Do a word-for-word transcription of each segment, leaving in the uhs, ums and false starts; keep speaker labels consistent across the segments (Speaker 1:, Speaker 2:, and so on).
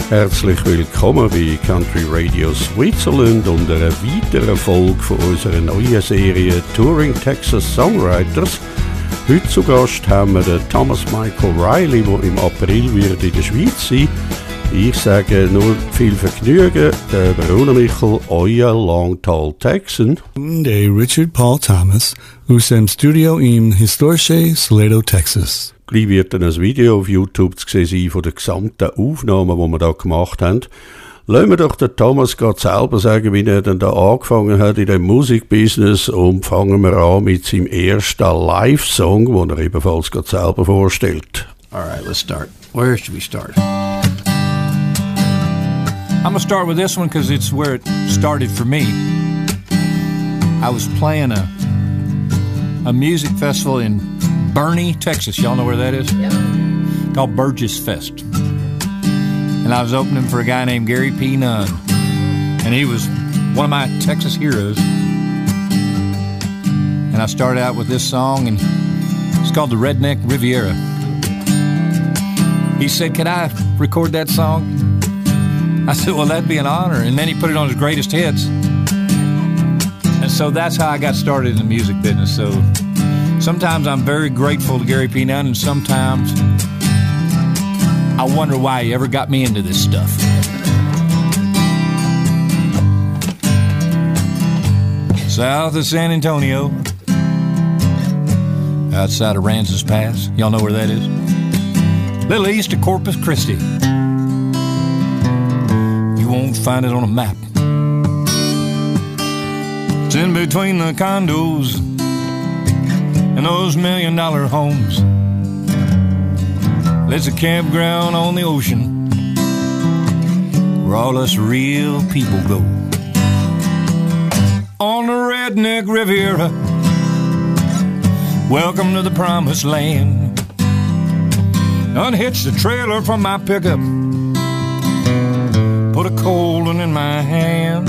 Speaker 1: Herzlich willkommen bei Country Radio Switzerland und einer weiteren Folge von unserer neuen Serie Touring Texas Songwriters. Heute zu Gast haben wir den Thomas Michael Riley, der im April wird in der Schweiz sein. Ich sage nur viel Vergnügen, der Bruno Michel, euer Long Tall Texan.
Speaker 2: Der Richard Paul Thomas aus dem Studio im historischen Salado, Texas.
Speaker 1: Gleich wird dann ein Video auf YouTube zu sehen sein von den gesamten Aufnahmen, die wir da gemacht haben. Lassen wir doch den Thomas gerade selber sagen, wie er dann da angefangen hat in dem Musikbusiness, und fangen wir an mit seinem ersten Live-Song, den er ebenfalls gerade selber vorstellt.
Speaker 3: Alright, let's start. Where should we start? I'm going to start with this one because it's where it started for me. I was playing a, a music festival in Bernie, Texas. Y'all know where that is?
Speaker 4: Yep.
Speaker 3: Called Burgess Fest. And I was opening for a guy named Gary P. Nunn. And he was one of my Texas heroes. And I started out with this song, and it's called The Redneck Riviera. He said, "Could I record that song?" I said, "Well, that'd be an honor." And then he put it on his greatest hits. And so that's how I got started in the music business. So sometimes I'm very grateful to Gary P. Nunn, and sometimes I wonder why he ever got me into this stuff. South of San Antonio, outside of Aransas Pass. Y'all know where that is? Little east of Corpus Christi. You won't find it on a map. It's in between the condos and those million dollar homes. There's a campground on the ocean where all us real people go. On the Redneck Riviera, welcome to the promised land. Unhitch the trailer from my pickup, put a cold one in my hand.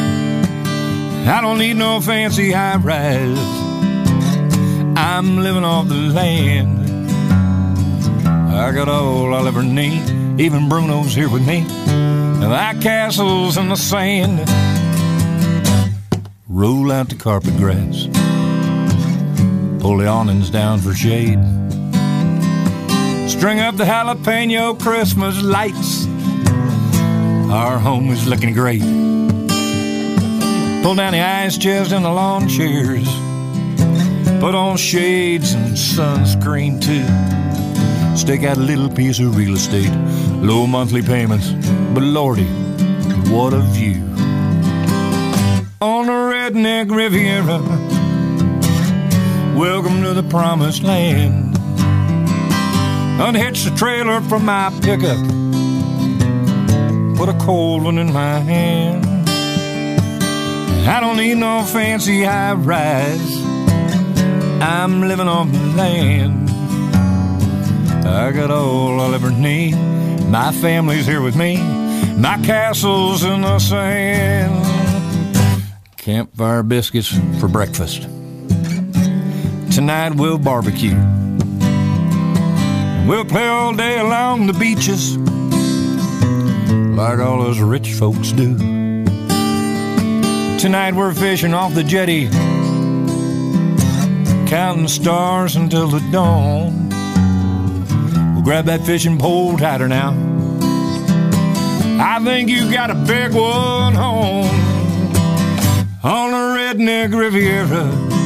Speaker 3: I don't need no fancy high rise, I'm living off the land. I got all I'll ever need, even Bruno's here with me. My castle's in the sand. Roll out the carpet grass, pull the awnings down for shade. String up the jalapeno Christmas lights, our home is looking great. Pull down the ice chest and the lawn chairs, put on shades and sunscreen too. Stake out a little piece of real estate, low monthly payments, but lordy, what a view. On the Redneck Riviera, welcome to the promised land. Unhitch the trailer from my pickup, put a cold one in my hand. I don't need no fancy high rise, I'm living on the land. I got all I'll ever need, my family's here with me, my castle's in the sand. Campfire biscuits for breakfast. Tonight we'll barbecue. We'll play all day along the beaches like all those rich folks do. Tonight we're fishing off the jetty, counting stars until the dawn. We'll grab that fishing pole tighter now, I think you got a big one home. On the Redneck Riviera,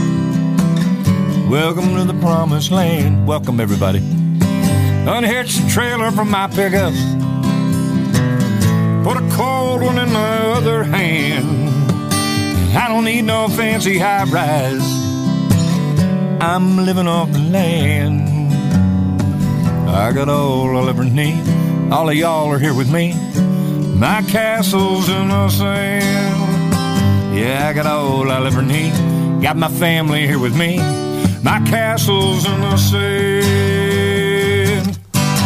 Speaker 3: welcome to the promised land. Welcome everybody. Unhitch the trailer from my pickup, put a cold one in my other hand. I don't need no fancy high rise, I'm living off the land. I got all I'll ever need, all of y'all are here with me, my castle's in the sand. Yeah, I got all I'll ever need, got my family here with me, my castle's in the sand.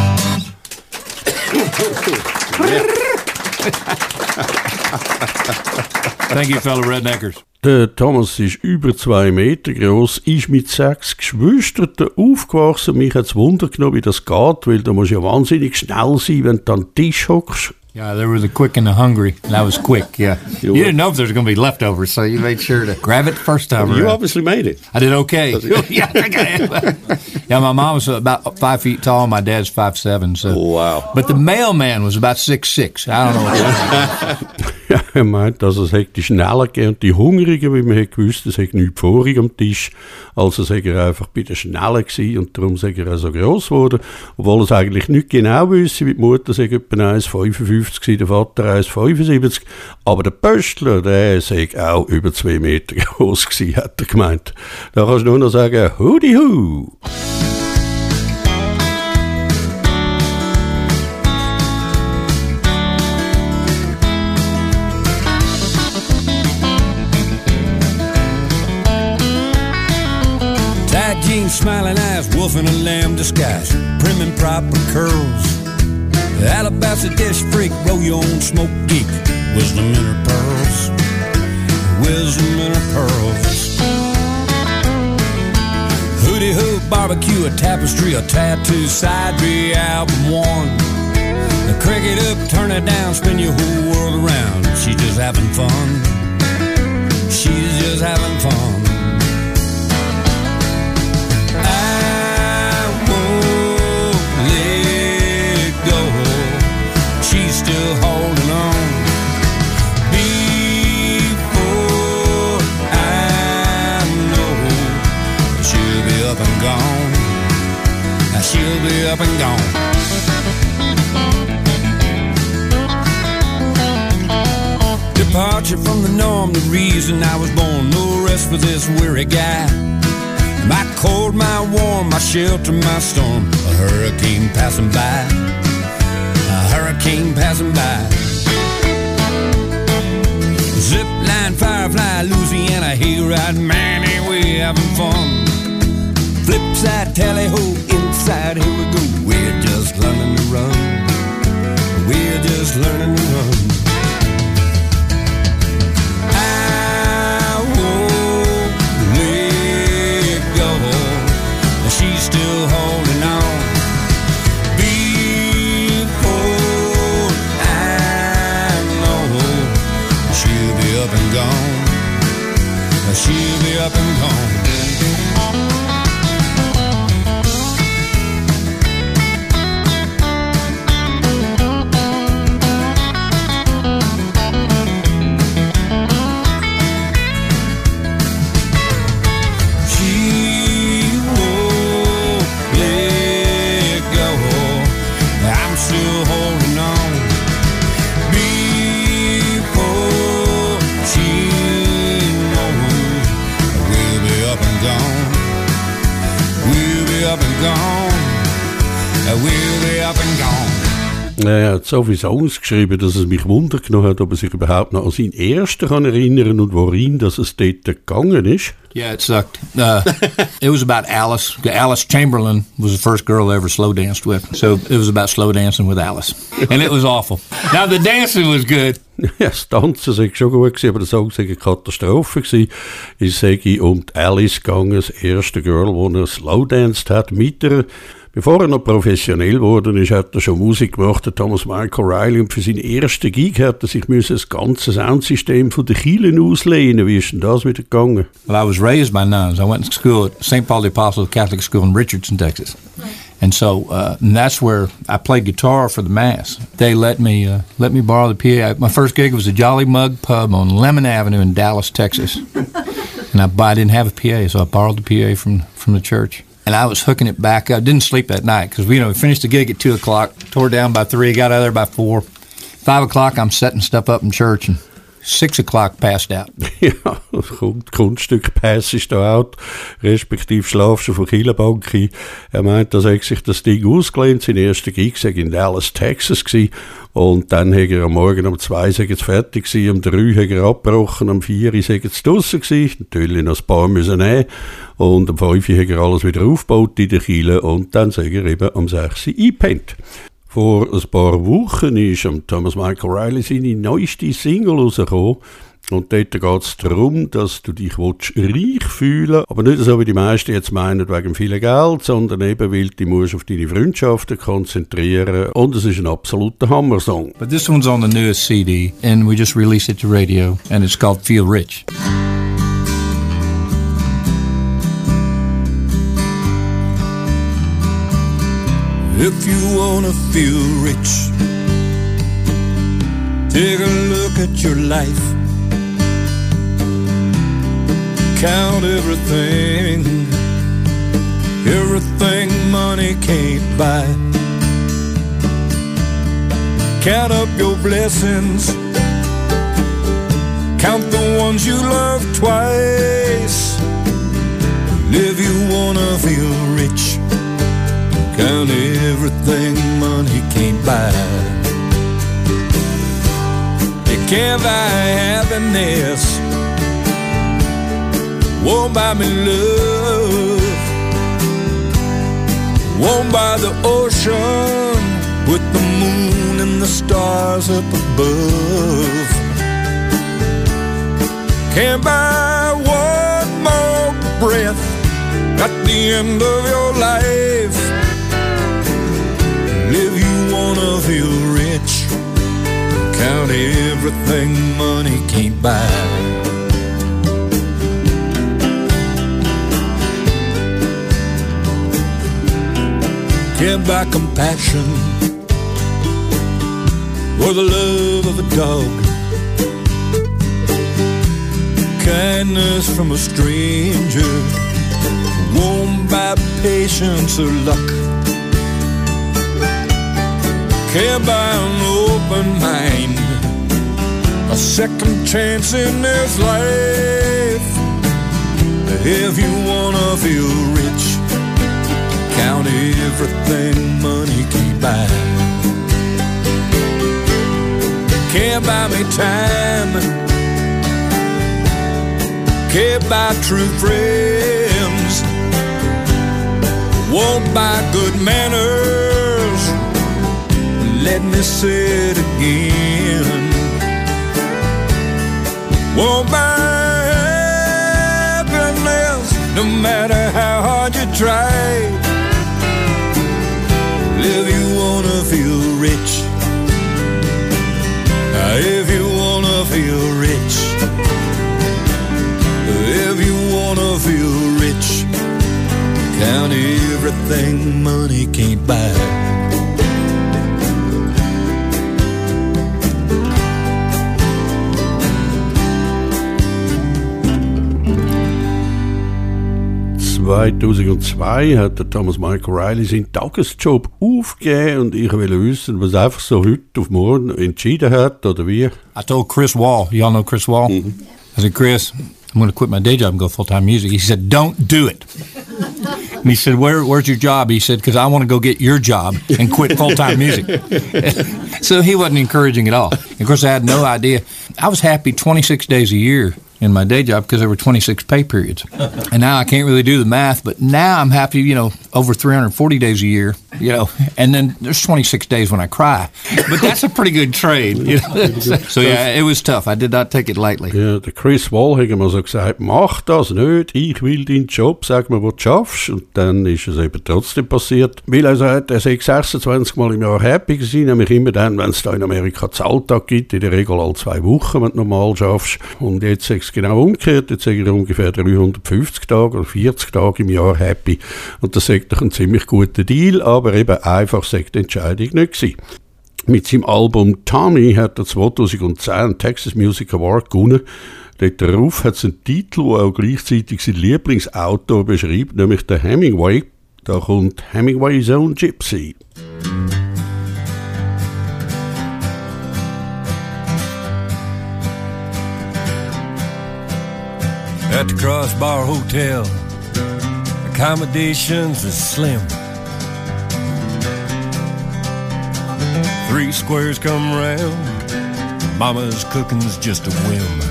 Speaker 3: Thank you, fellow Redneckers.
Speaker 1: Der Thomas ist über zwei Meter groß, ist mit sechs Geschwistern aufgewachsen. Mich hat es Wunder genommen, wie das geht, weil du musst ja wahnsinnig schnell sein, wenn du an den Tisch hockst.
Speaker 3: Yeah, there was the quick and the hungry. And I was quick, yeah. You, you didn't know if there was going to be leftovers, so you made sure to grab it the first time.
Speaker 1: You
Speaker 3: around.
Speaker 1: obviously made it.
Speaker 3: I did okay. Yeah, I think I am. Yeah, my mom was about five feet tall, and my dad's five seven. So.
Speaker 1: Oh, wow.
Speaker 3: But the mailman was about six six. I don't know what
Speaker 1: Ja, er meint, also es hätte die Schnellen und die Hungrigen, weil man hätte gewusst, es hätte nichts vorig am Tisch. Also sei er einfach bei den Schnellen gewesen und darum sei er auch so gross geworden. Obwohl es eigentlich nicht genau wüsste, wie die Mutter sei etwa eins Komma fünfundfünfzig gewesen, der Vater eins Komma fünfundsiebzig. Aber der Pöstler, der sei auch über zwei Meter groß gewesen, hat er gemeint. Da kannst du nur noch sagen, Hudi Hu!
Speaker 3: Jeans, smiling eyes, wolf in a lamb disguise, prim and proper curls. Alabaster dish freak, roll your own smoke geek. Wisdom in her pearls, wisdom in her pearls. Hootie hoo, barbecue, a tapestry, a tattoo, side B, album one. The cricket up, turn it down, spin your whole world around. She's just having fun. She's just having fun. Still holding on before I know she'll be up and gone. She'll be up and gone. Departure from the norm, the reason I was born. No rest for this weary guy. My cold, my warm, my shelter, my storm. A hurricane passing by. A hurricane passing by. Zipline, Firefly, Louisiana, hayride, man, ain't we having fun? Flipside, tally-ho, inside, here we go. We're just learning to run. We're just learning to run. I won't let go. She's still holding on. Up and gone, she'll be up and gone. She won't let go. I'm still holding on. Up and gone, we'll be up and gone.
Speaker 1: Er hat so viele Songs geschrieben, dass es mich Wunder genommen hat, ob er sich überhaupt noch an seinen ersten kann erinnern und worin dass es dort gegangen ist.
Speaker 3: Yeah, it sucked. Uh, it was about Alice. Alice Chamberlain was the first girl I ever slow danced with. So it was about slow dancing with Alice. And it was awful. Now the dancing was good.
Speaker 1: Ja, das Tanzen sei schon gut gewesen, aber der Song sei eine Katastrophe gewesen. Ich sage um die Alice gegangen, das erste Girl, wo er slow danced hat mit ihr. Bevor er noch professionell geworden ist, hat er schon Musik gemacht, der Thomas Michael Riley, und für seinen ersten Gig hat er sich das ganze Soundsystem von den Kielen auslehnen. Wie ist denn das wieder gegangen?
Speaker 3: Well, I was raised by nuns. I went to school at Saint Paul the Apostle Catholic School in Richardson, Texas. And so uh, and that's where I played guitar for the Mass. They let me uh, let me borrow the P A. My first gig was a Jolly Mug Pub on Lemon Avenue in Dallas, Texas. And I, I didn't have a P A, so I borrowed the P A from, from the church. And I was hooking it back up. Didn't sleep that night because we, you know, we finished the gig at two o'clock, tore down by three, got out of there by four. Five o'clock, I'm setting stuff up in church, and six o'clock passed out.
Speaker 1: Ja, kommt Kunststück passest da out, respektive schlafst du von Kielenbank ein. Er meint, dass er sich das Ding ausgelehnt, sein erster Gig sei in Dallas, Texas gewesen. Und dann hat er am Morgen um zwei sei es fertig gewesen, um drei hat er abgebrochen, um vier sei es draussen gewesen, natürlich noch ein paar müssen nehmen. Und um fünf hat er alles wieder aufgebaut in der Kiele und dann sei er eben um sechs eingepennt. Vor ein paar Wochen ist am Thomas Michael Riley seine neueste Single rausgekommen. Und dort geht es darum, dass du dich willst, reich fühlen, aber nicht so, wie die meisten jetzt meinen, wegen viel Geld, sondern eben, weil du musst auf deine Freundschaften konzentrieren. Und es ist ein absoluter Hammer-Song.
Speaker 3: But this one's on the newest C D, and we just released it to radio, and it's called Feel Rich.
Speaker 4: If you wanna feel rich, take a look at your life. Count everything, everything money can't buy. Count up your blessings, count the ones you love twice. And if you wanna feel rich, count everything money can't buy. You can't buy happiness, won't buy me love, won't buy the ocean with the moon and the stars up above. Can't buy one more breath at the end of your life. If you wanna feel rich, count everything money can't buy. Can't buy compassion or the love of a dog, kindness from a stranger won't buy patience or luck. Can't buy an open mind, a second chance in this life. If you wanna feel rich, count everything money can't buy. Can't buy me time, can't buy true friends, won't buy good manners. Let me say it again, won't buy happiness, no matter how hard you try. If you wanna feel rich, if you wanna feel rich, if you wanna feel rich, count everything money can't buy.
Speaker 1: zweitausendzwei hat der Thomas Michael Riley seinen Tagesjob aufgegeben und ich will wissen, was er einfach so heute auf morgen entschieden hat oder wie.
Speaker 3: I told Chris Wall, y'all know Chris Wall? Mm-hmm. I said, Chris, I'm going to quit my day job and go full-time music. He said, don't do it. And he said, Where, where's your job? He said, because I want to go get your job and quit full-time music. So he wasn't encouraging at all. Of course, I had no idea. I was happy twenty-six days a year in my day job because there were twenty-six pay periods. And now I can't really do the math, but now I'm happy, you know, over three hundred forty days a year, you know, and then there's twenty-six days when I cry. But that's a pretty good trade, you know. So yeah, it was tough. I did not take it lightly.
Speaker 1: Ja, der Chris Wall hat mir so gesagt, mach das nicht, ich will deinen Job, sag mir, wo du schaffst. Und dann ist es eben trotzdem passiert. Weil er sagt, er sei sechsundzwanzig Mal im Jahr happy gewesen, nämlich immer dann, wenn es da in Amerika Zahltag gibt, in der Regel alle zwei Wochen, wenn du normal schaffst. Und jetzt sechs genau umgekehrt, jetzt sage ich ungefähr dreihundertfünfzig Tage oder vierzig Tage im Jahr happy. Und das sagt doch ein ziemlich guter Deal, aber eben einfach sagt die Entscheidung nicht gewesen. Mit seinem Album Tommy hat er zweitausendzehn einen Texas Music Award gewonnen. Dort darauf hat es einen Titel, der auch gleichzeitig sein Lieblingsautor beschreibt, nämlich der Hemingway. Da kommt Hemingway's Own Gypsy.
Speaker 4: At the Crossbar Hotel, accommodations is slim. Three squares come round, mama's cooking's just a whim.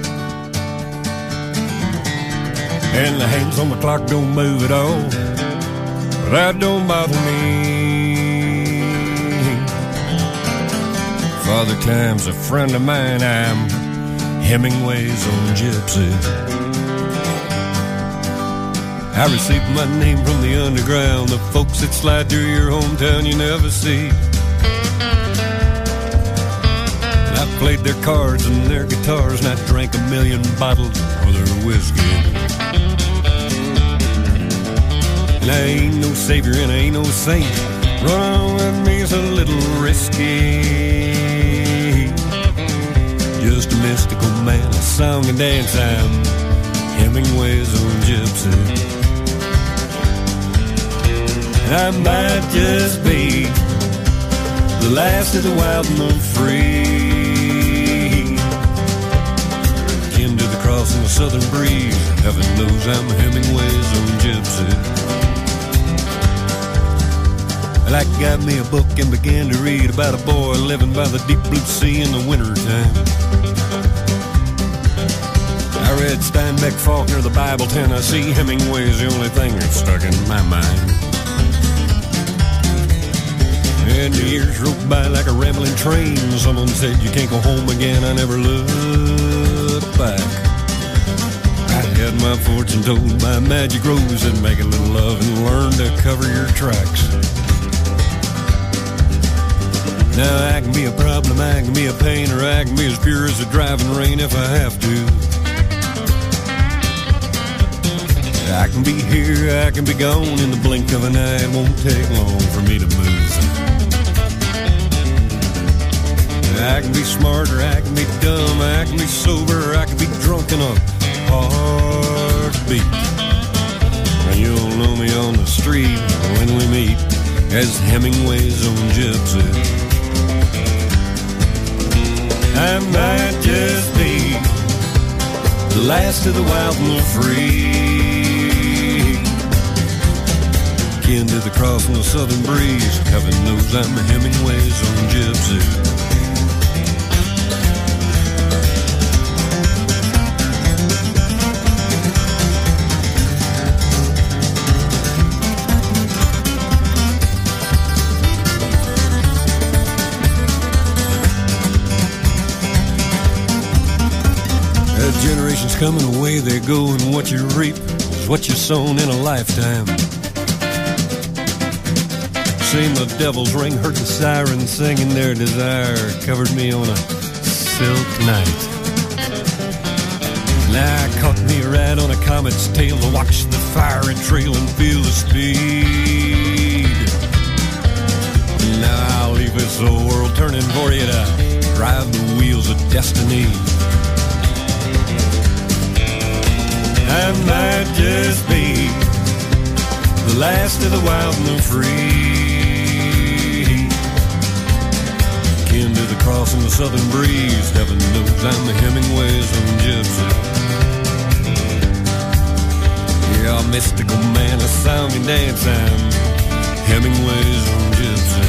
Speaker 4: And the hands on the clock don't move at all, but that don't bother me. Father Time's a friend of mine, I'm
Speaker 3: Hemingway's own gypsy. I received my name from the underground, the folks that slide through your hometown you never see. And I played their cards and their guitars, and I drank a million bottles of their whiskey. And I ain't no savior and I ain't no saint. Running with me's a little risky. Just a mystical man, a song and dance. I'm Hemingway's own gypsy. And I might just be the last of the wild and the free, akin to the cross in the southern breeze. Heaven knows I'm Hemingway's own gypsy. And I got me a book and began to read about a boy living by the deep blue sea in the wintertime. I read Steinbeck, Faulkner, the Bible, Tennessee. Hemingway's the only thing that's stuck in my mind. And the years rolled by like a rambling train. Someone said you can't go home again. I never looked back. I had my fortune told by Magic Rose, and make a little love and learn to cover your tracks. Now I can be a problem, I can be a pain, or I can be as pure as the driving rain if I have to. I can be here, I can be gone in the blink of an eye. It won't take long for me to move. I can be smart or I can be dumb, I can be sober or I can be drunk in a heartbeat. And you'll know me on the street when we meet as Hemingway's own gypsy. I might just be the last of the wild and the free, akin to the cross in the southern breeze. Heaven knows I'm Hemingway's own gypsy. Generations coming away, they go, and what you reap is what you sown in a lifetime. Seen the devil's ring, heard the sirens singing their desire, covered me on a silk night. Now I caught me a ride on a comet's tail to watch the fiery trail and feel the speed. Now I'll leave this old world turning for you to drive the wheels of destiny. I might just be the last of the wild and the free, akin to the cross in the southern breeze. Heaven knows I'm the Hemingway's own gypsy. Yeah, a mystical man, a song and dance. I'm Hemingway's own gypsy.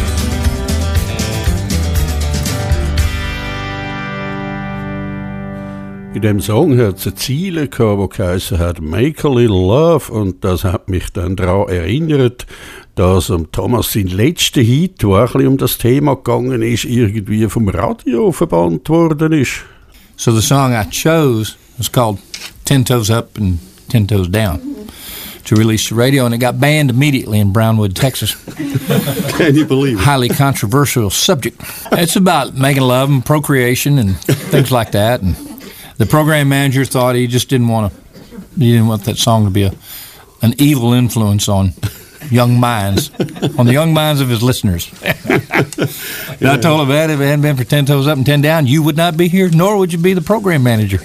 Speaker 1: In dem Song hat es eine Ziele gehabt, die geheißen hat «Make a Little Love», und das hat mich dann daran erinnert, dass um Thomas sein letzter Hit, der auch ein bisschen um das Thema gegangen ist, irgendwie vom Radio verbannt worden ist.
Speaker 5: So the song I chose was called Ten Toes Up and Ten Toes Down to release the radio, and it got banned immediately in Brownwood, Texas.
Speaker 1: Can you believe it?
Speaker 5: Highly controversial subject. It's about making love and procreation and things like that, and the program manager thought he just didn't want to, he didn't want that song to be a, an evil influence on young minds, on the young minds of his listeners. And I told him that if it hadn't been for Ten Toes Up and Ten Down, you would not be here, nor would you be the program manager.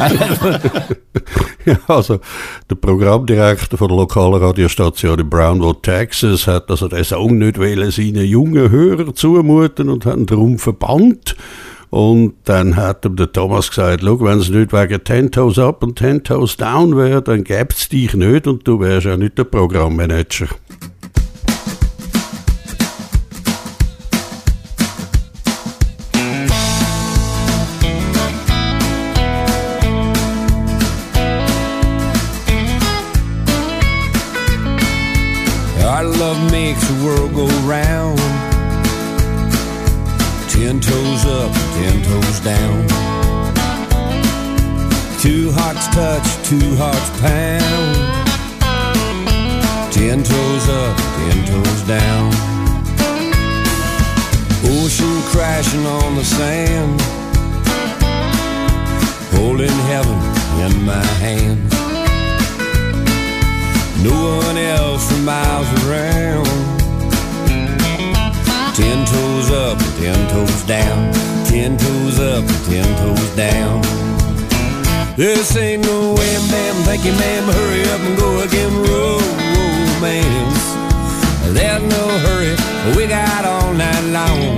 Speaker 1: Ja, also der Programmdirektor von der lokalen Radiostation in Brownwood, Texas, hat also den Song nicht wollen seinen jungen Hörern zumuten und hat ihn darum verbannt. Und dann hat ihm der Thomas gesagt, schau, wenn es nicht wegen Ten Toes Up und Ten Toes Down wäre, dann gäbe es dich nicht und du wärst ja nicht der Programmmanager.
Speaker 3: Our love makes the world go round. Ten toes up, ten toes down.
Speaker 4: Two hearts touch, two hearts pound. Ten toes up, ten toes down. Ocean crashing on the sand. Holding heaven in my hands. No one else for miles around. Ten toes up, ten toes down. Ten toes up, ten toes down. This ain't no wham bam, thank you ma'am, hurry up and go again, romance. There's no hurry, we got all night long.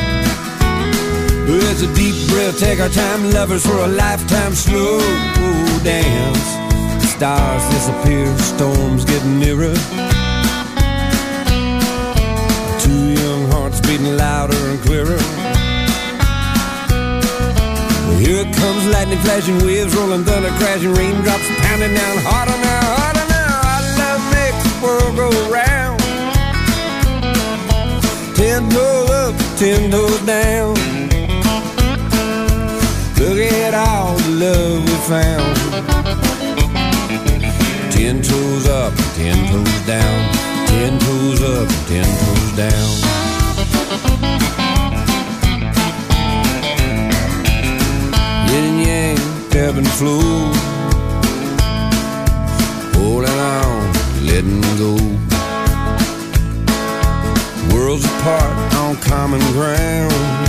Speaker 4: It's a deep breath, take our time, lovers for a lifetime, slow dance. Stars disappear, storms get nearer. Two young hearts beating louder and clearer. Here comes lightning flashing, waves rolling, thunder crashing, raindrops pounding down harder now, harder now. Our love makes the world go round. Ten toes up, ten toes down. Look at all the love we found. Ten toes up, ten toes down. Ten toes up, ten toes down. Yin and yang, ebb and flow. Holding on, letting go. Worlds apart on common ground.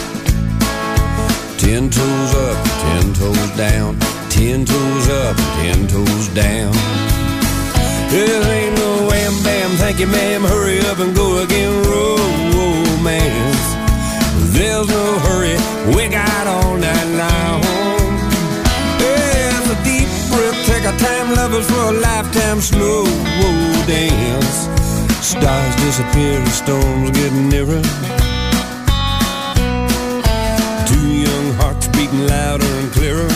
Speaker 4: Ten toes up, ten toes down. Ten toes up, ten toes down. There ain't no wham bam, thank you ma'am, hurry up and go again, romance. There's no hurry, we got all night long. There's a deep breath, take our time, lovers for a lifetime, slow dance. Stars disappear, storms getting nearer. Two young hearts beating louder and clearer.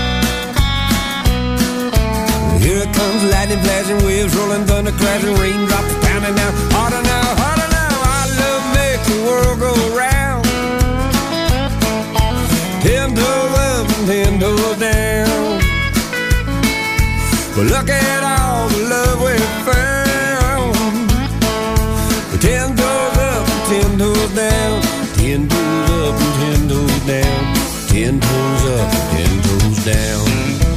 Speaker 4: Here comes lightning flashing, waves rolling, thunder crashing, raindrops pounding down. Harder now, harder now, our love makes the world go round. Ten toes up and ten toes down. Well, look at all the love we found. Ten toes up and ten toes down. Ten toes up and ten toes down. Ten toes up and ten toes down.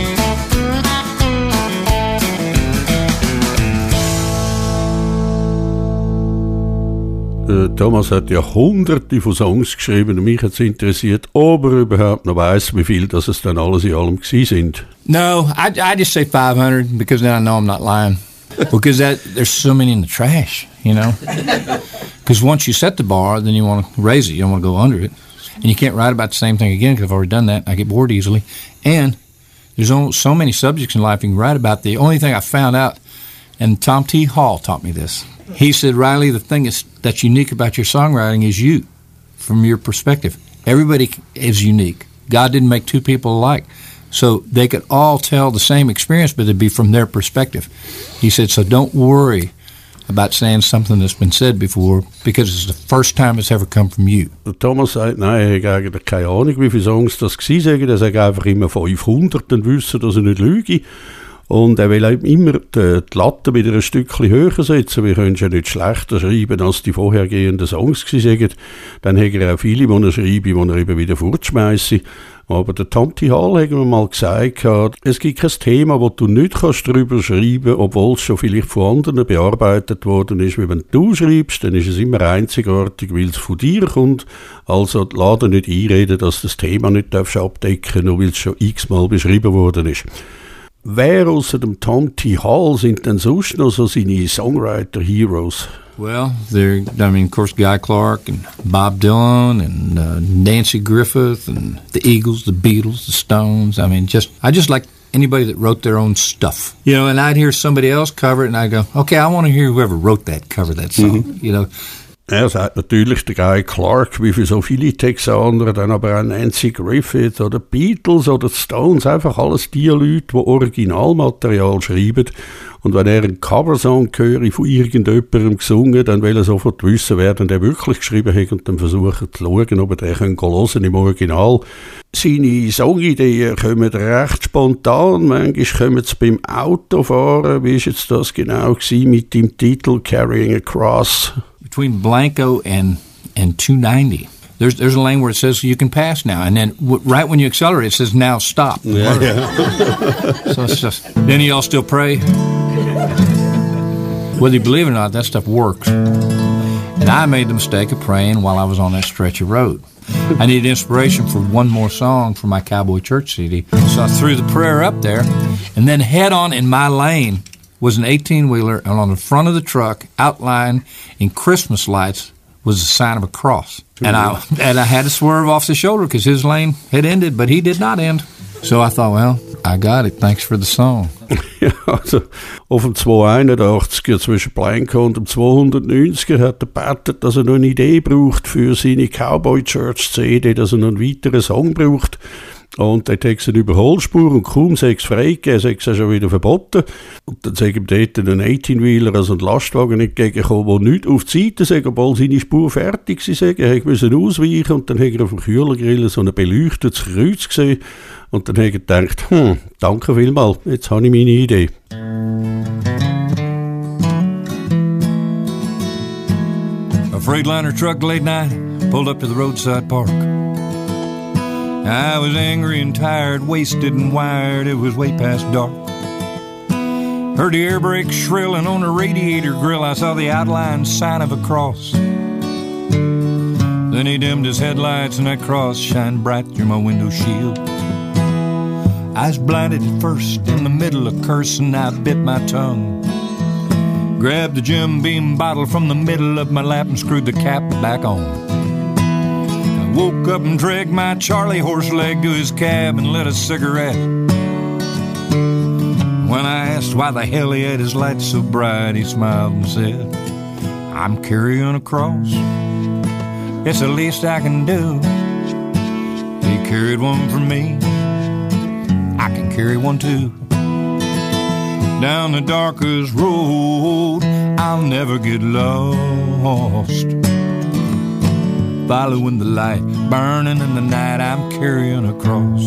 Speaker 1: Thomas hat ja hunderte von Songs geschrieben und mich hat es interessiert, ob er überhaupt noch weiss, wie viel das es dann alles in allem gewesen sind.
Speaker 5: No, I, I just say five hundred because then I know I'm not lying. Because that, there's so many in the trash, you know. Because once you set the bar, then you want to raise it. You don't want to go under it. And you can't write about the same thing again because I've already done that. I get bored easily. And there's only so many subjects in life you can write about. The only thing I found out, and Tom T. Hall taught me this. He said, Riley, the thing is, that's unique about your songwriting is you, from your perspective. Everybody is unique. God didn't make two people alike. So they could all tell the same experience, but it'd be from their perspective. He said, so don't worry about saying something that's been said before, because it's the first time it's ever come from you.
Speaker 1: Thomas sagt, nein, er hat eigentlich keine Ahnung, wie viele Songs das gewesen sind. Er sagt einfach immer fünfhundert und wissen, dass er nicht lüge. Und er will immer die, die Latte wieder ein Stückchen höher setzen. Wir können ja nicht schlechter schreiben, als die vorhergehenden Songs waren. Dann hat er auch viele, die er schreibe, die er eben wieder fortschmeiße. Aber der Tom T. Hall hat mir mal gesagt, es gibt kein Thema, das du nicht kannst darüber schreiben kannst, obwohl es schon vielleicht von anderen bearbeitet worden ist. Weil wenn du schreibst, dann ist es immer einzigartig, weil es von dir kommt. Also lass dir nicht einreden, dass du das Thema nicht abdecken darfst, nur weil es schon x-mal beschrieben worden ist. Wer außer dem Tom T. Hall sind denn sonst noch so seine Songwriter-Heroes?
Speaker 5: Well, there, I mean, of course, Guy Clark and Bob Dylan and uh, Nancy Griffith and the Eagles, the Beatles, the Stones. I mean, just I just like anybody that wrote their own stuff. You know, and I'd hear somebody else cover it, and I'd go, okay, I want to hear whoever wrote that cover that song, mm-hmm. you know.
Speaker 1: Er sagt natürlich der Guy Clark, wie für so viele Texaner, dann aber auch Nancy Griffith oder Beatles oder Stones, einfach alles die Leute, die Originalmaterial schreiben. Und wenn er einen Coversong höre von irgendjemandem gesungen, dann will er sofort wissen, wer denn der wirklich geschrieben hat und dann versuchen zu schauen, ob er den hören kann im Original. Seine Songideen kommen recht spontan, manchmal kommen sie beim Autofahren. Wie war jetzt das genau gewesen mit dem Titel Carrying a Cross?
Speaker 5: Between Blanco and and two ninety, there's there's a lane where it says you can pass now, and then w- right when you accelerate, it says now stop.
Speaker 1: Yeah, yeah.
Speaker 5: So it's just. Then y'all still pray. Whether you believe it or not, that stuff works. And I made the mistake of praying while I was on that stretch of road. I needed inspiration for one more song for my Cowboy Church C D, so I threw the prayer up there, and then head on in my lane was an eighteen-wheeler, and on the front of the truck, outlined in Christmas lights, was the sign of a cross. And I and I had to swerve off the shoulder because his lane had ended, but he did not end. So I thought, well, I got it. Thanks for the song.
Speaker 1: Ja, also auf dem zweihunderteinundachtzig zwischen Blanco und dem zweihundertneunzig hat er gebetet, dass er noch eine Idee braucht für seine Cowboy Church C D, dass er noch einen weiteren Song braucht. Und dort hat es eine Überholspur und kaum sei es freigegeben, sei es schon wieder verboten. Und dann sei ihm dort ein achtzehn-Wheeler, also ein Lastwagen entgegengekommen, der nicht auf die Seite sei, obwohl seine Spur fertig war. Er musste ausweichen und dann hat er auf dem Kühlergrill so ein beleuchtetes Kreuz gesehen. Und dann hat er gedacht, hm, danke vielmals, jetzt habe ich meine Idee.
Speaker 3: A Freightliner truck late night pulled up to the roadside park. I was angry and tired, wasted and wired, it was way past dark. Heard the air brakes shrilling on the radiator grill, I saw the outline sign of a cross. Then he dimmed his headlights and that cross shined bright through my window shield. I was blinded at first, in the middle of cursing, I bit my tongue. Grabbed the Jim Beam bottle from the middle of my lap and screwed the cap back on. Woke up and dragged my Charlie horse leg to his cab and lit a cigarette. When I asked why the hell he had his lights so bright, he smiled and said, I'm carrying a cross. It's the least I can do. He carried one for me. I can carry one too. Down the darkest road, I'll never get lost. Following the light, burning in the night, I'm carrying a cross.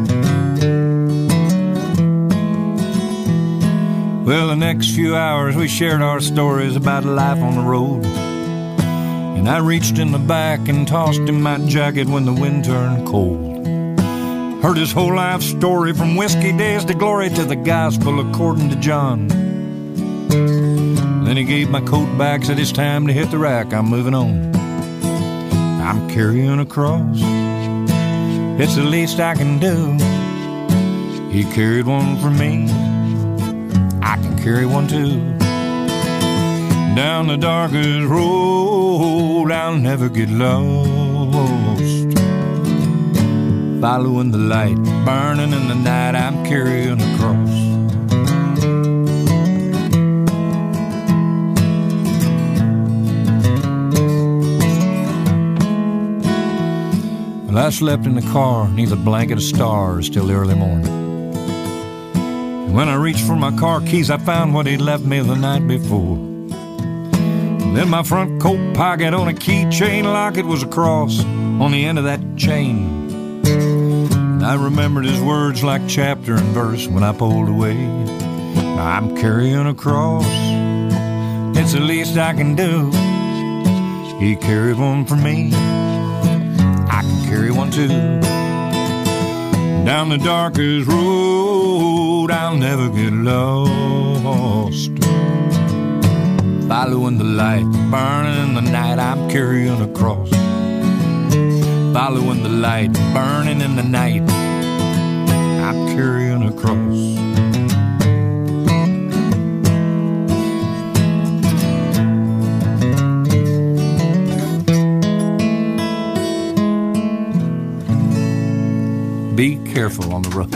Speaker 3: Well, the next few hours we shared our stories about life on the road. And I reached in the back and tossed him my jacket when the wind turned cold. Heard his whole life story from whiskey days to glory to the gospel according to John. Then he gave my coat back, said it's time to hit the rack, I'm moving on. I'm carrying a cross. It's the least I can do. He carried one for me. I can carry one too. Down the darkest road, I'll never get lost. Following the light, burning in the night, I'm carrying a cross. Well, I slept in the car, neath a blanket of stars till the early morning. And when I reached for my car keys, I found what he'd left me the night before. And then my front coat pocket on a keychain locket was a cross on the end of that chain. And I remembered his words like chapter and verse when I pulled away. I'm carrying a cross. It's the least I can do. He carried one for me. I can carry one too. Down the darkest road, I'll never get lost. Following the light, burning in the night, I'm carrying a cross. Following the light, burning in the night, I'm carrying a cross. Be careful on the road.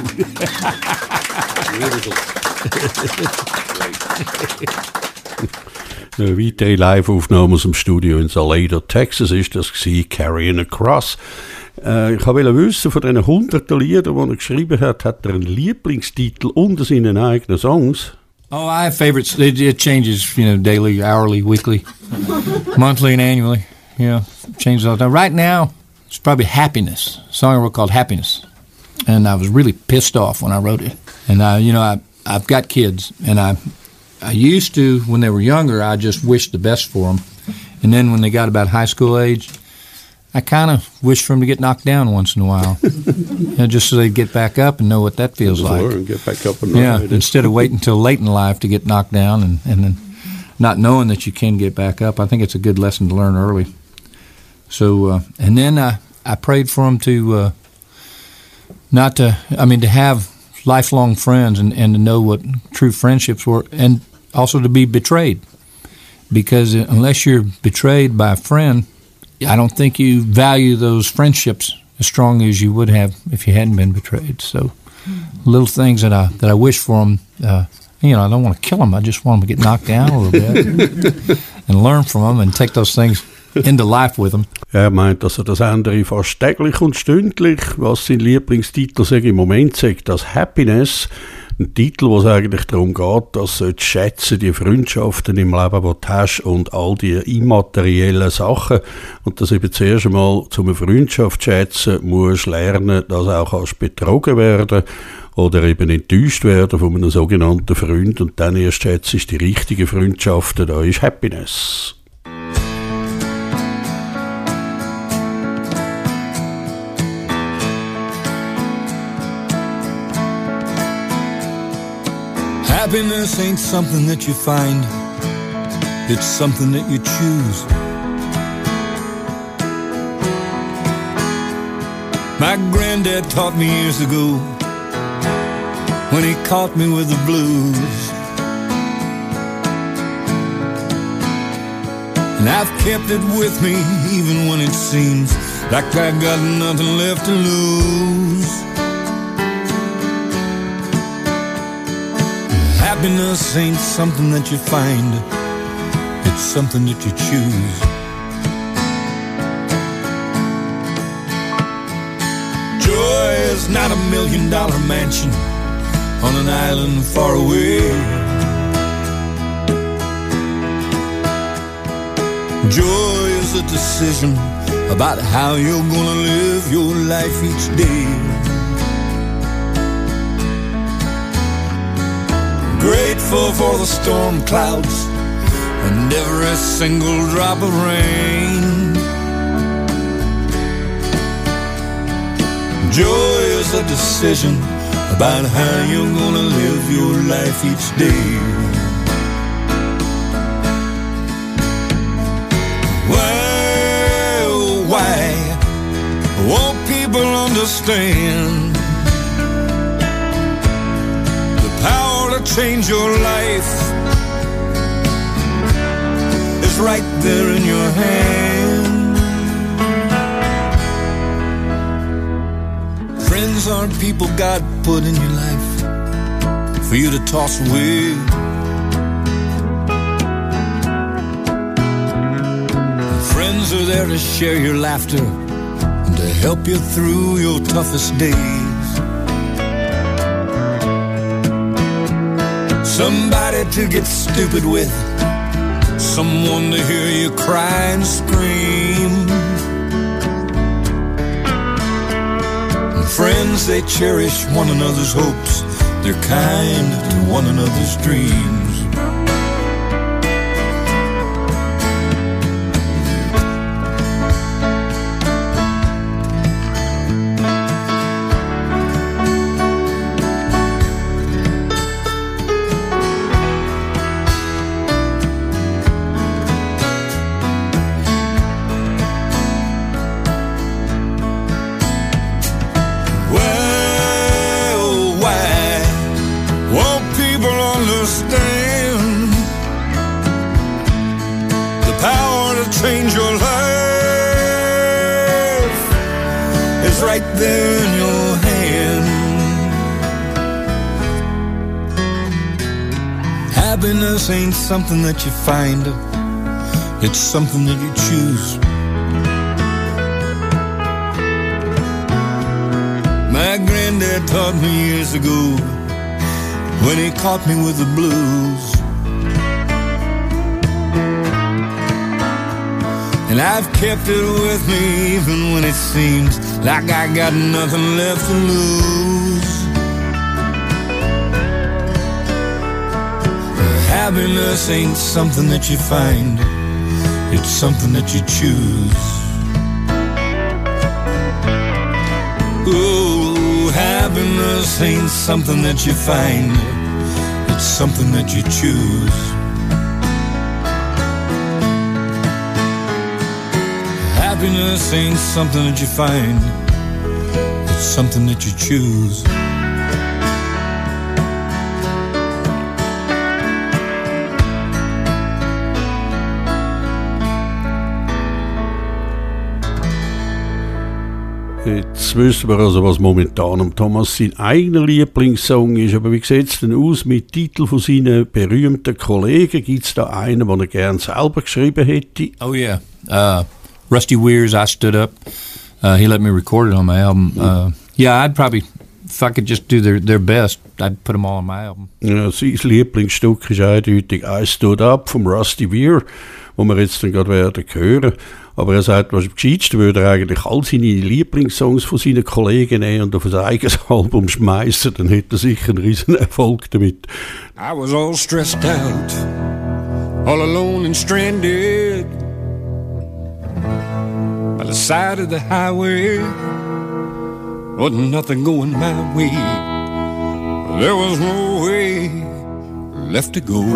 Speaker 1: Eine weitere Live-Aufnahme aus dem Studio in Salado, Texas, ist das gewesen, Carrying Across. Äh, ich wollte wissen, von diesen hunderten Liedern, die er geschrieben hat, hat er einen Lieblingstitel unter seinen eigenen Songs?
Speaker 5: Oh, I have favorites. It, it changes, you know, daily, hourly, weekly, monthly, and annually. Yeah, changes all the time. Right now, it's probably Happiness, a song I wrote called Happiness. And I was really pissed off when I wrote it. And, I, you know, I, I've got kids, and I I used to, when they were younger, I just wished the best for them. And then when they got about high school age, I kind of wished for them to get knocked down once in a while, you know, just so they'd get back up and know what that feels like.
Speaker 1: And get back up and
Speaker 5: yeah, instead of waiting until late in life to get knocked down and, and then not knowing that you can get back up. I think it's a good lesson to learn early. So, uh, and then I, I prayed for them to uh, not to, I mean, to have lifelong friends and, and to know what true friendships were, and also to be betrayed. Because unless you're betrayed by a friend, I don't think you value those friendships as strong as you would have if you hadn't been betrayed. So little things that I that I wish for them, uh, you know, I don't want to kill them. I just want them to get knocked down a little bit and learn from them and take those things into life with them.
Speaker 1: Er meint, dass er das ändere fast täglich und stündlich. Was sein Lieblingstitel sagt im Moment, sagt das Happiness. Ein Titel, wo es eigentlich darum geht, dass du schätzen die Freundschaften im Leben, die du hast und all die immateriellen Sachen. Und dass eben zuerst einmal, um eine Freundschaft zu schätzen, musst du lernen, dass du auch kannst betrogen werden oder eben enttäuscht werden von einem sogenannten Freund. Und dann erst schätzt du die richtigen Freundschaften. Da ist Happiness.
Speaker 3: Happiness ain't something that you find, it's something that you choose. My granddad taught me years ago when he caught me with the blues. And I've kept it with me even when it seems like I got nothing left to lose. Happiness ain't something that you find, it's something that you choose. Joy is not a million dollar mansion on an island far away. Joy is a decision about how you're gonna live your life each day. Grateful for the storm clouds and every single drop of rain. Joy is a decision about how you're gonna live your life each day. Well, why won't people understand change your life is right there in your hand. Friends aren't people God put in your life for you to toss away. Friends are there to share your laughter and to help you through your toughest days. Somebody to get stupid with, someone to hear you cry and scream. And friends, they cherish one another's hopes, they're kind to one another's dreams. Change your life is right there in your hand. Happiness ain't something that you find, it's something that you choose. My granddad taught me years ago when he caught me with the blues. And I've kept it with me even when it seems like I got nothing left to lose. Happiness ain't something that you find, it's something that you choose. Oh, happiness ain't something that you find, it's something that you choose. Happiness ain't something that you find, it's something that you choose.
Speaker 1: Jetzt wissen wir also, was momentan am Thomas sein eigener Lieblingssong ist. Aber wie sieht es denn aus mit Titeln von seinen berühmten Kollegen? Gibt es da einen, den er gerne selber geschrieben hätte?
Speaker 5: Oh yeah, uh, Rusty Weir's I Stood Up. Uh, he let me record it on my album. Uh, yeah, I'd probably, if I could just do their, their best, I'd put them all on my album.
Speaker 1: Ja, sein Lieblingsstück ist eindeutig I Stood Up vom Rusty Weir, wo wir jetzt dann gerade werden hören. Aber er sagt, was am gescheitsten würde er eigentlich all seine Lieblingssongs von seinen Kollegen nehmen und auf ein eigenes Album schmeißen, dann hätte er sicher einen riesen Erfolg damit.
Speaker 3: I was all stressed out, all alone and stranded by the side of the highway. Wasn't nothing going my way. There was no way left to go.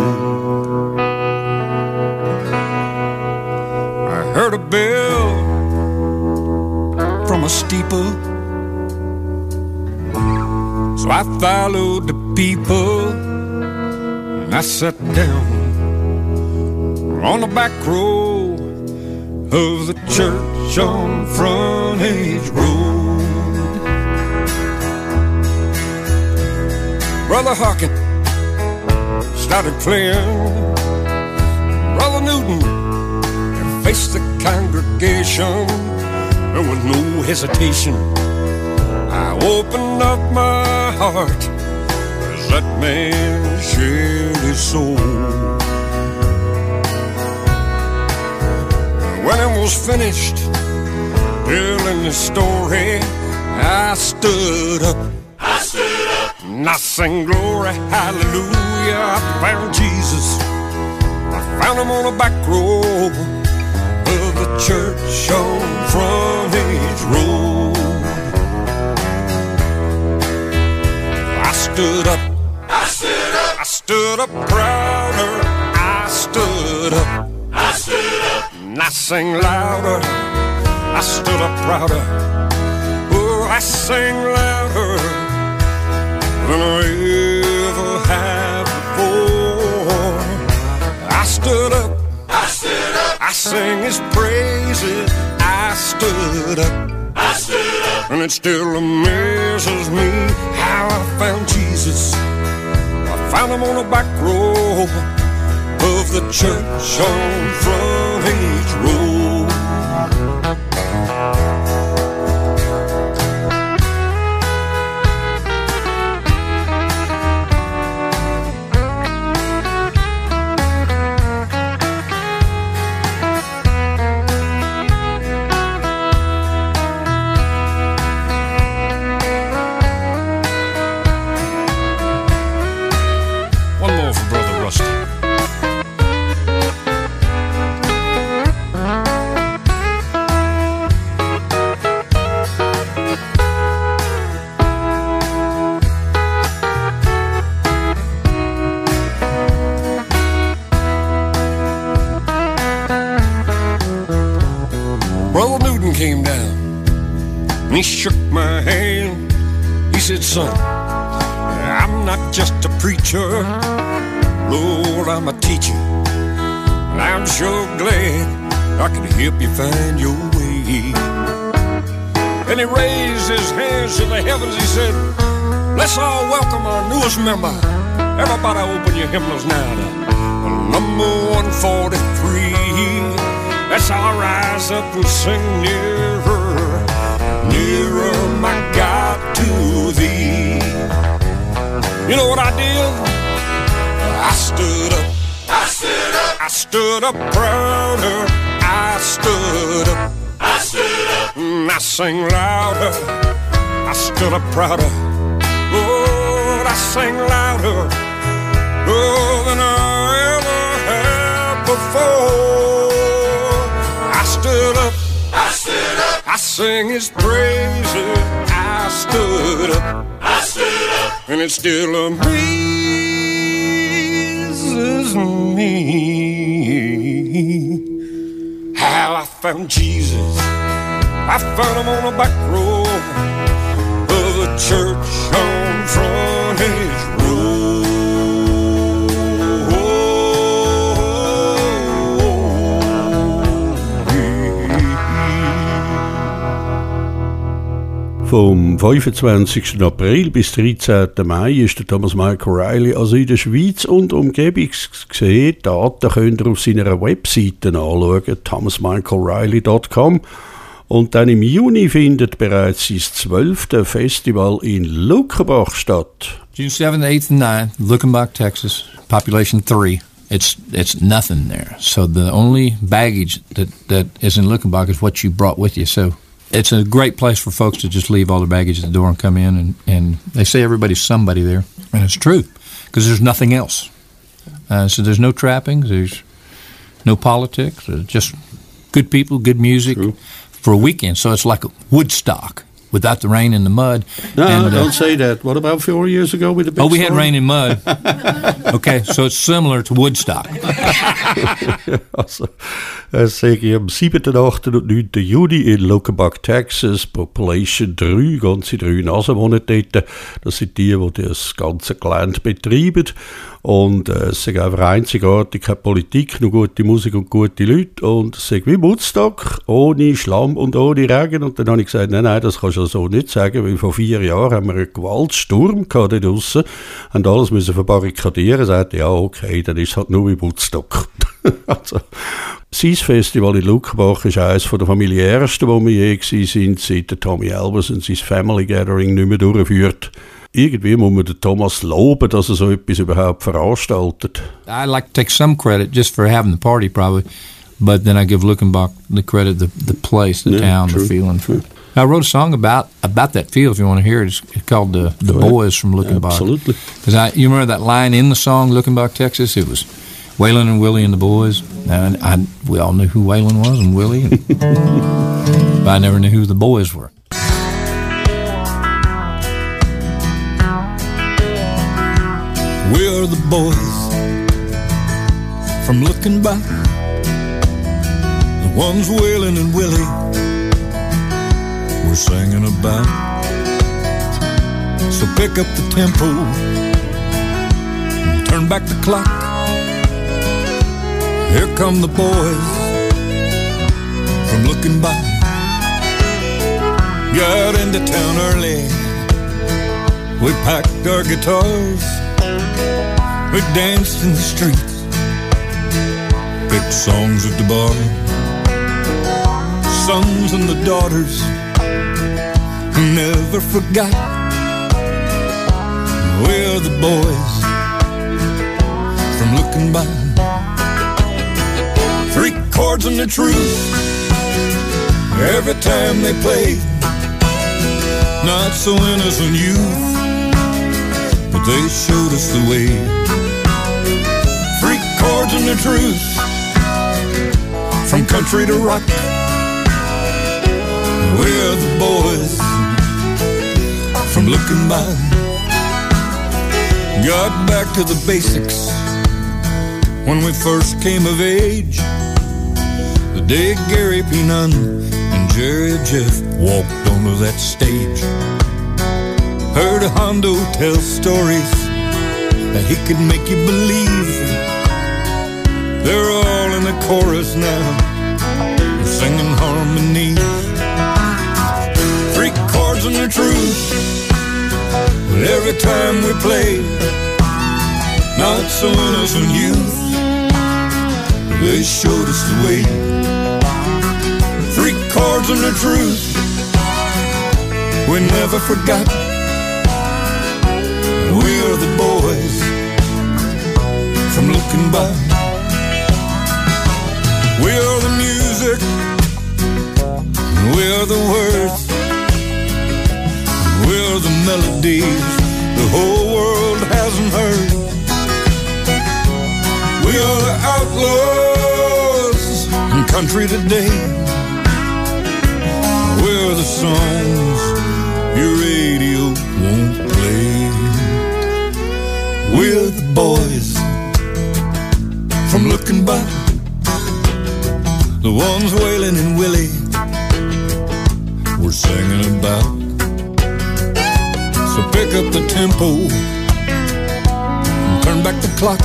Speaker 3: Heard a bell from a steeple, so I followed the people and I sat down on the back row of the church on Frontage Road. Brother Hawkins started playing, Brother Newton faced the congregation, there was no hesitation. I opened up my heart as that man shared his soul. When it was finished telling the story, I stood up, I stood up, and I sang glory, hallelujah. I found Jesus, I found him on the back row of the church on Frontage Road. I stood up, I stood up, I stood up prouder, I stood up, I stood up, and I sang louder, I stood up prouder, oh, I sang louder than I ever have before. I stood up, I stood up, I sang his praises, I stood up, I stood up, and it still amazes me how I found Jesus. I found him on the back row of the church on Frontage Road. He shook my hand, he said, son, I'm not just a preacher, Lord, I'm a teacher. And I'm sure glad I can help you find your way. And he raised his hands to the heavens, he said, let's all welcome our newest member. Everybody open your hymnals now to
Speaker 4: number one forty-three. That's how I rise up and sing nearer, nearer, my God, to thee. You know what I did? I stood up. I stood up. I stood up prouder. I stood up. I stood up. And I sang louder. I stood up prouder. Oh, I sang louder. Oh, than I ever have before. I stood up. I stood up. I sang his praises. I stood up. I stood up. And it still amazes me how I found Jesus. I found him on the back row of the church on Frontage Road.
Speaker 1: Vom fünfundzwanzigsten April bis dreizehnten Mai ist der Thomas Michael Riley also in der Schweiz und Umgebung gesehen. Daten könnt ihr auf seiner Webseite anschauen, thomas michael riley dot com. Und dann im Juni findet bereits sein zwölfte Festival in Luckenbach statt.
Speaker 5: June seventh, eighth, and ninth, Luckenbach, Texas, population three. It's it's nothing there. So the only baggage that, that is in Luckenbach is what you brought with you. So it's a great place for folks to just leave all their baggage at the door and come in. And, and they say everybody's somebody there. And it's true, because there's nothing else. Uh, so there's no trappings, there's no politics, there's just good people, good music. True. For a weekend. So it's like a Woodstock without the rain and the mud.
Speaker 1: No,
Speaker 5: and,
Speaker 1: don't
Speaker 5: uh,
Speaker 1: say that. What about four years ago with the big
Speaker 5: Oh, we
Speaker 1: storm?
Speaker 5: had rain and mud. Okay, so it's similar to Woodstock.
Speaker 1: Also, das sage ich am siebten, achten und neunten Juni in Luckenbach, Texas, Population drei, ganze drei Nasen wohnen dort. Das sind die, die das ganze Gelände betreiben. Und äh, es ist einfach einzigartig, keine Politik, nur gute Musik und gute Leute. Und es ist wie Woodstock, ohne Schlamm und ohne Regen. Und dann habe ich gesagt, nein, nein, das kannst du so nicht sagen, weil vor vier Jahren haben wir einen Gewaltsturm gehabt dort draussen, haben alles müssen verbarrikadieren, sagte, ja, okay, dann ist es halt nur wie Woodstock. Also, sein Festival in Luckenbach ist eines der familiärsten, wo wir je gewesen sind, seit der Tommy Elverson sein Family Gathering nicht mehr durchführt. Irgendwie muss man den Thomas loben, dass er so etwas überhaupt veranstaltet.
Speaker 5: I like to take some credit just for having the party, probably, but then I give Luckenbach the credit, the, the place, the yeah, town, true. The feeling. True. I wrote a song about about that feel. If you want to hear it, it's, it's called "The the Go Boys" ahead. From Luckenbach.
Speaker 1: Absolutely.
Speaker 5: Because I, you remember that line in the song "Luckenbach, Texas"? It was Waylon and Willie and the boys. And I, I, we all knew who Waylon was and Willie, and, but I never knew who the boys were.
Speaker 3: We are the boys from Luckenbach, the ones Waylon and Willie were singing about. So pick up the tempo and turn back the clock. Here come the boys from Luckenbach. Got into town early, we packed our guitars. We danced in the streets, picked songs at the bar. Sons and the daughters who never forgot. We're the boys from Luckenbach. Three chords and the truth every time they played. Not so innocent youth, but they showed us the way. Three chords and the truth, from country to rock. We're the boys from Luckenbach. Got back to the basics when we first came of age. The day Gary Peenan and Jerry Jeff walked onto that stage. Heard a Hondo tell stories that he could make you believe. They're all in the chorus now, singing harmony. Three chords and the truth, but every time we play, not so innocent youth,
Speaker 4: they showed us the way. Three chords and the truth we never forgot. We're the boys from looking back. We're the music, we're the words, we're the melodies the whole world hasn't heard. We are the outlaws in country today. We're the songs your radio won't play. We're the boys from looking back, the ones Waylon and Willie were singing about. So pick up the tempo and turn back the clock.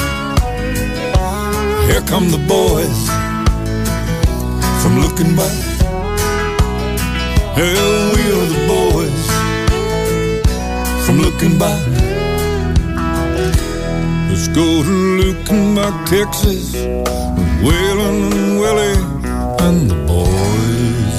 Speaker 4: Here come the boys from looking back. Hell, we are the boys from looking back. Let's go to Lukenbach, Texas, with Waylon and Willie and the boys.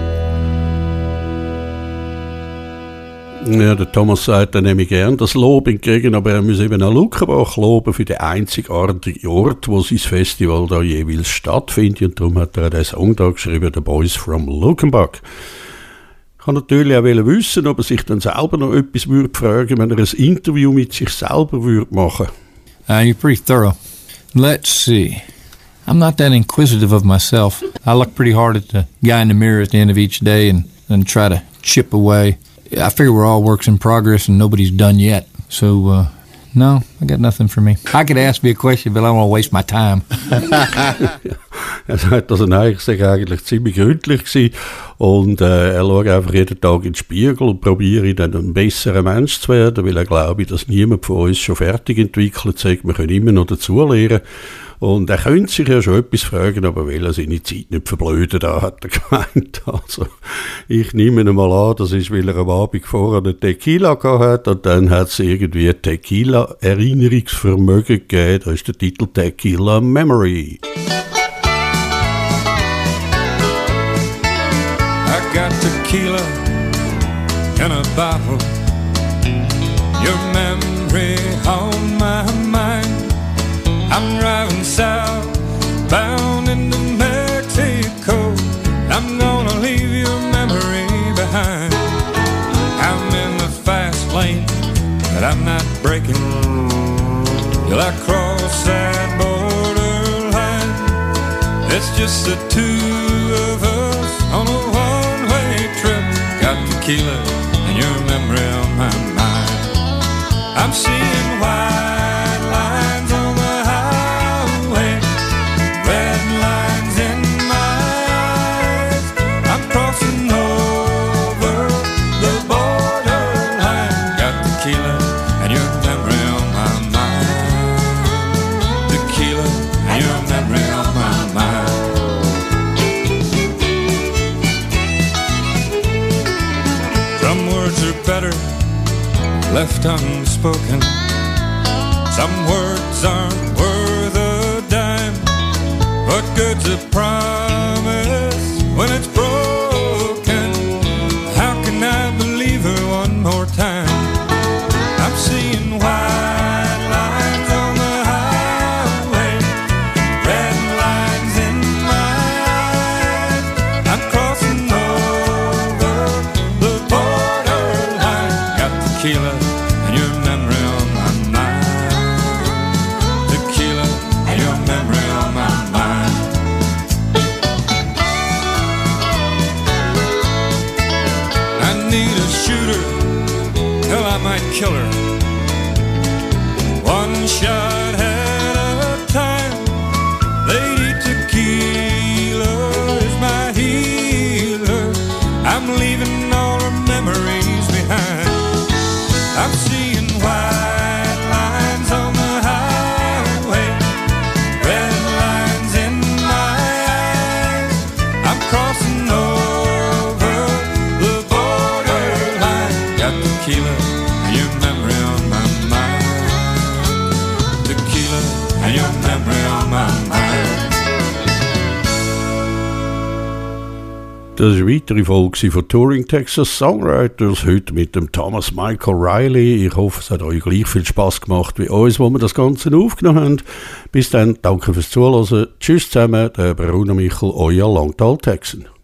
Speaker 1: Ja, der Thomas sagt, er nehme gern das Lob entgegen, aber er muss eben auch Lukenbach loben für den einzigartigen Ort, wo sein Festival da jeweils stattfindet. Und darum hat er den Song da geschrieben, The Boys from Lukenbach. Ich kann natürlich auch wissen, ob er sich dann selber noch etwas würde fragen, wenn er ein Interview mit sich selber würde machen.
Speaker 5: Uh, you're pretty thorough. Let's see. I'm not that inquisitive of myself. I look pretty hard at the guy in the mirror at the end of each day and, and try to chip away. I figure we're all works in progress and nobody's done yet. So, uh, no, I got nothing for me. I could ask me a question, but I don't want to waste my time.
Speaker 1: Er sagt, dass er eigentlich, sei eigentlich ziemlich gründlich gewesen und äh, er schaut einfach jeden Tag in den Spiegel und probiert dann ein besserer Mensch zu werden, weil er glaube, dass niemand von uns schon fertig entwickelt sagt, wir können immer noch dazulernen. Und er könnte sich ja schon etwas fragen, aber weil er seine Zeit nicht verblöden da hat er gemeint. Also, ich nehme ihn mal an, das ist, weil er am Abend vorher einen Tequila gehabt hat und dann hat es irgendwie Tequila-Erinnerungsvermögen gegeben. Da ist der Titel Tequila Memory.
Speaker 4: I got tequila in a bottle, your memory on my mind. I'm driving south, bound into Mexico. I'm gonna leave your memory behind. I'm in the fast lane, but I'm not braking till I cross that borderline. It's just the two of us on a one-way trip. Got tequila and your memory on my mind. I'm seeing white lines on the highway, red lines in my eyes. I'm crossing over the borderline. Got tequila and your memory on my mind. Tequila and your memory on my mind. Some words are better left unspoken. Some words aren't worth a dime. What good's a promise when it's broken? How can I believe her one more time? I'm seeing white lines on the highway, red lines in my eyes. I'm crossing over the borderline. Got tequila and your memory on my mind. Tequila and your memory on my mind. I need a shooter, hell I might kill her. One shot at a time. Lady Tequila is my healer. I'm leaving all her memories behind. I'm seeing white lines on the highway, red lines in my eyes. I'm crossing over the borderline. Got tequila and your memory on my mind. Tequila and your memory on my mind.
Speaker 1: Das war eine weitere Folge von Touring Texas Songwriters, heute mit dem Thomas Michael Riley. Ich hoffe, es hat euch gleich viel Spass gemacht wie uns, wo wir das Ganze aufgenommen haben. Bis dann, danke fürs Zuhören. Tschüss zusammen, der Bruno Michel, euer Langtal Texan.